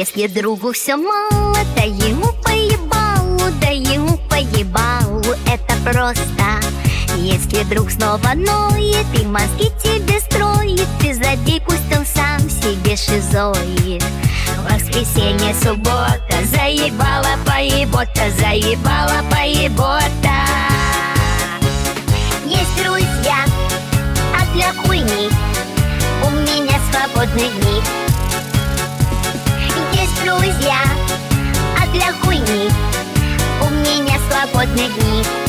Если другу все мало, да ему поебалу, да ему поебалу, это просто. Если друг снова ноет и мозги тебе строит, ты забей, пусть он сам себе шизоид. Воскресенье, суббота, заебала поебота, заебала поебота. Есть друзья, а для хуйни у меня свободные дни. Есть друзья, а для хуйни у меня свободные дни.